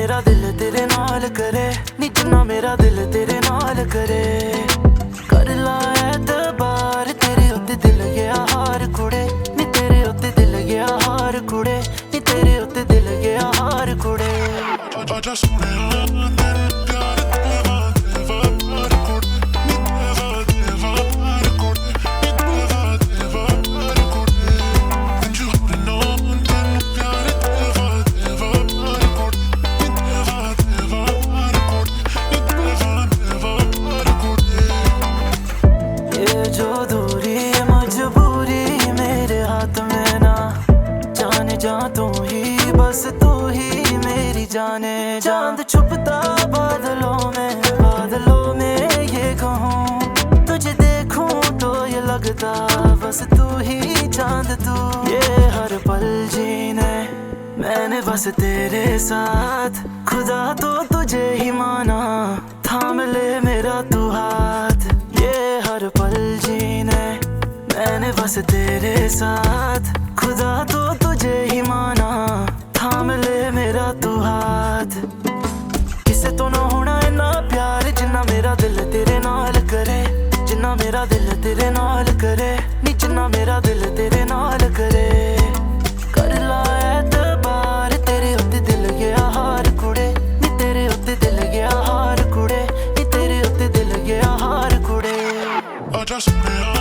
मेरा दिल तेरे नाल करे, नी जिन्ना मेरा दिल तेरे नाल करे। कर ला एतबार तेरे उत्ते दिल गया हार कुड़े, नी तेरे उत्ते दिल गया हार कुड़े, नी तेरे उत्ते दिल गया हार कुड़े। जो दूरी मजबूरी मेरे हाथ में ना, जाने जा तू ही, बस तू ही मेरी जाने। चांद छुपता बादलों में ये कहूँ, तुझे देखूं तो ये लगता बस तू ही चांद तू। ये हर पल जीने मैंने बस तेरे साथ, खुदा तो तुझे ही माना, थाम ले मेरा तू हाथ। ये हर पल जीने मैंने बस तेरे साथ, खुदा तो तुझे ही माना, थाम ले मेरा तू हाथ। किसे तो ना होना इन्ना प्यार जिन्ना मेरा दिल तेरे नाल करे, जिन्ना मेरा दिल तेरे नाल करे, नी जिन्ना मेरा दिल तेरे नाल करे। कर ला एतबार तेरे उत्ते दिल गया हार कुड़े, नी तेरे उत्ते दिल गया हार कुड़े, नी तेरे उत्ते दिल गया हार कुड़े।